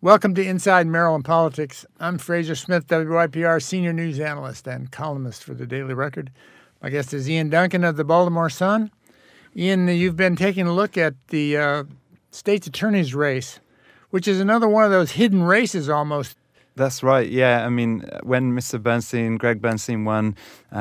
Welcome to Inside Maryland Politics. I'm Fraser Smith, WYPR senior news analyst and columnist for the Daily Record. My guest is Ian Duncan of the Baltimore Sun. Ian, you've been taking a look at the state's attorney's race, which is another one of those hidden races almost. That's right, yeah. I mean, when Mr. Bernstein, Greg Bernstein, won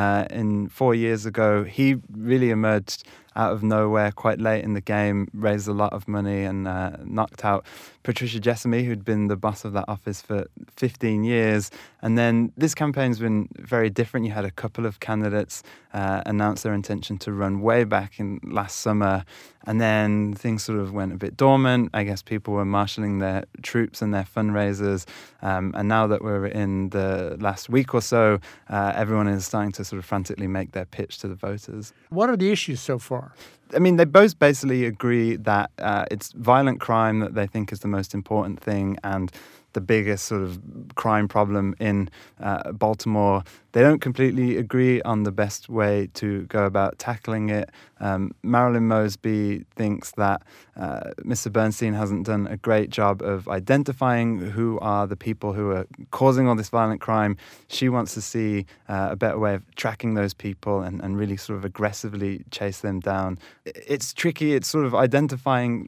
4 years ago, he really emerged out of nowhere quite late in the game, raised a lot of money and knocked out Patricia Jessamy, who'd been the boss of that office for 15 years. And then this campaign's been very different. You had a couple of candidates announce their intention to run way back in last summer. And then things sort of went a bit dormant. I guess people were marshalling their troops and their fundraisers. And now that we're in the last week or so, everyone is starting to sort of frantically make their pitch to the voters. What are the issues so far? I mean, they both basically agree that it's violent crime that they think is the most important thing and the biggest sort of crime problem in Baltimore. They don't completely agree on the best way to go about tackling it. Marilyn Mosby thinks that Mr. Bernstein hasn't done a great job of identifying who are the people who are causing all this violent crime. She wants to see a better way of tracking those people and really sort of aggressively chase them down. It's tricky. It's sort of identifying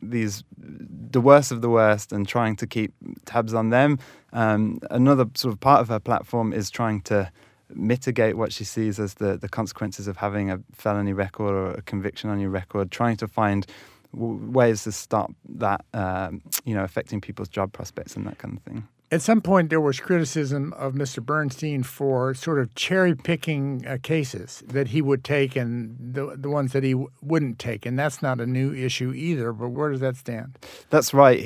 the worst of the worst and trying to keep tabs on them. Another sort of part of her platform is trying to mitigate what she sees as the consequences of having a felony record or a conviction on your record, trying to find ways to stop that, affecting people's job prospects and that kind of thing. At some point, there was criticism of Mr. Bernstein for sort of cherry-picking cases that he would take and the ones that he wouldn't take. And that's not a new issue either, but where does that stand? That's right.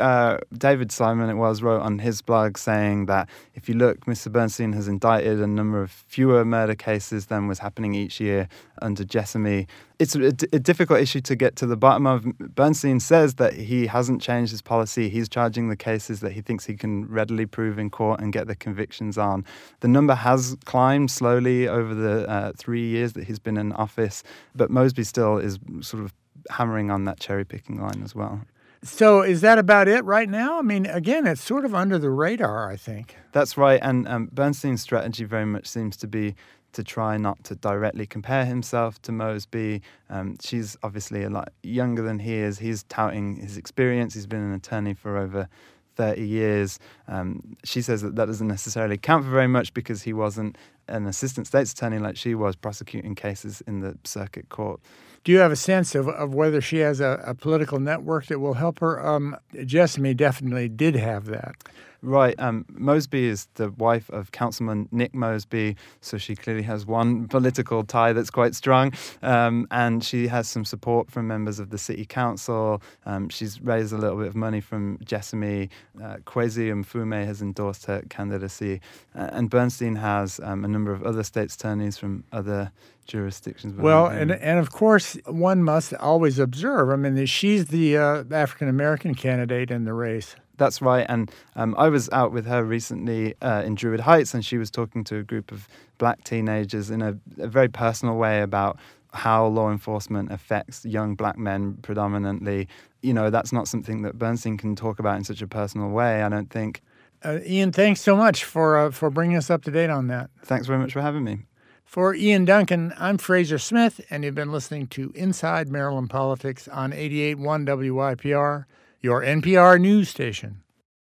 David Simon, wrote on his blog saying that if you look, Mr. Bernstein has indicted a number of fewer murder cases than was happening each year under Jessamy. It's a difficult issue to get to the bottom of. Bernstein says that he hasn't changed his policy. He's charging the cases that he thinks he can readily prove in court and get the convictions on. The number has climbed slowly over the 3 years that he's been in office, but Mosby still is sort of hammering on that cherry-picking line as well. So is that about it right now? I mean, again, it's sort of under the radar, I think. That's right, and Bernstein's strategy very much seems to be to try not to directly compare himself to Mosby. She's obviously a lot younger than he is. He's touting his experience. He's been an attorney for over 30 years. She says that doesn't necessarily count for very much because he wasn't an assistant state's attorney like she was, prosecuting cases in the circuit court. Do you have a sense of whether she has a political network that will help her? Jessamy definitely did have that. Right. Mosby is the wife of Councilman Nick Mosby, so she clearly has one political tie that's quite strong. And she has some support from members of the city council. She's raised a little bit of money from Jessamy. Kwesi Mfume has endorsed her candidacy. And Bernstein has a number of other state's attorneys from other jurisdictions. Well, and of course, one must always observe. I mean, she's the African-American candidate in the race. That's right. And I was out with her recently in Druid Heights, and she was talking to a group of black teenagers in a very personal way about how law enforcement affects young black men predominantly. You know, that's not something that Bernstein can talk about in such a personal way, I don't think. Ian, thanks so much for bringing us up to date on that. Thanks very much for having me. For Ian Duncan, I'm Fraser Smith, and you've been listening to Inside Maryland Politics on 88.1 WYPR, your NPR news station.